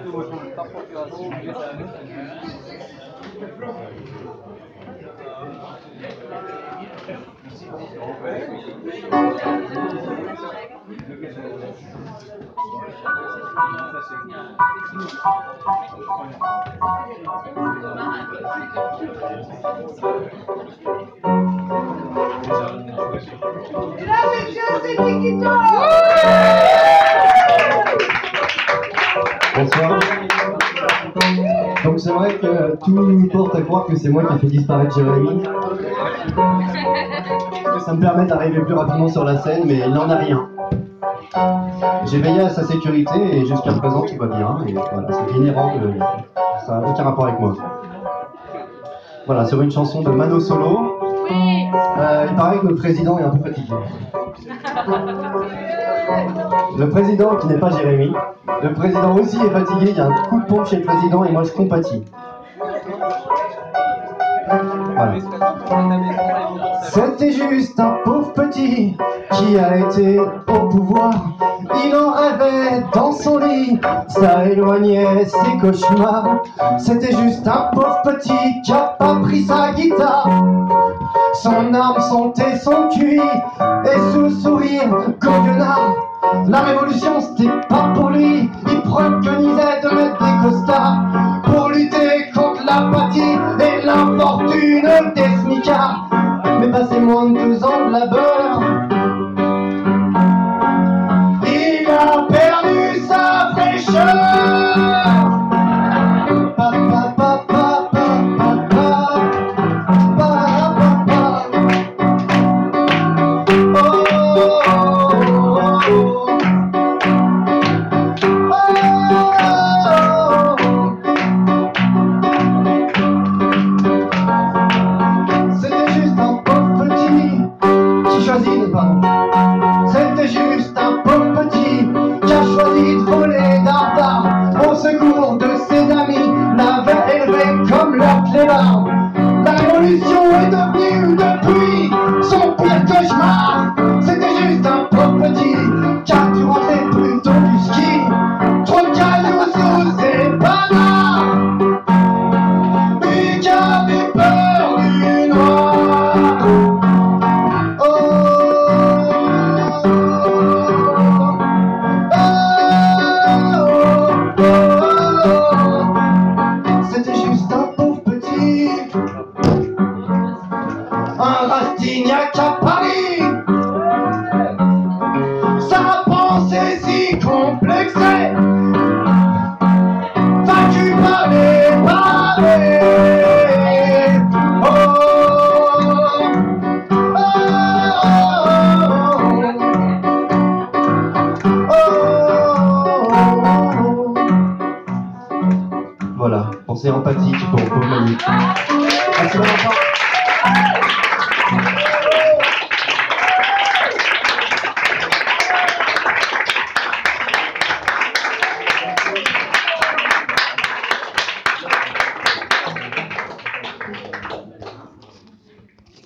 Bonsoir. Donc c'est vrai que tout porte à croire que c'est moi qui ai fait disparaître Jérémy. Que ça me permet d'arriver plus rapidement sur la scène, mais il n'en a rien. J'ai veillé à sa sécurité et jusqu'à présent tout va bien. Et voilà, c'est inhérent, ça n'a aucun rapport avec moi. Voilà, sur une chanson de Mano Solo. Oui. Il paraît que le président est un peu fatigué. Le président qui n'est pas Jérémy. Le président aussi est fatigué, il y a un coup de pompe chez le président et moi je compatis. Voilà. C'était juste un pauvre petit qui a été au pouvoir. Il en rêvait dans son lit, ça éloignait ses cauchemars. C'était juste un pauvre petit qui a pas pris sa guitare. Son arme, son thé, son QI, et sous le sourire goguenard. La révolution c'était pas pour lui, il préconisait de mettre des costards pour lutter contre l'apathie et l'infortune des smicards. Mais passé moins de 2 ans de labeur, il a perdu sa fraîcheur. Pa, pa, pa, pa, pa, pa, pa, pa, pa. Oh, oh, oh, oh. C'était juste un pauvre petit qui a choisi de voler d'art au secours de ses amis, l'avait élevé comme leur clébard. La révolution est devenue depuis son pire cauchemar. C'était juste un pauvre petit qui a dû rentrer plutôt du ski. Trop de cailloux sous ses bananes, lui qui avait peur du noir. C'était juste un pauvre petit, un Rastignac à Paris. Sa pensée si complexée, vaincu par les pavés. Voilà, pensée empathique pour Paul Manu. Merci beaucoup.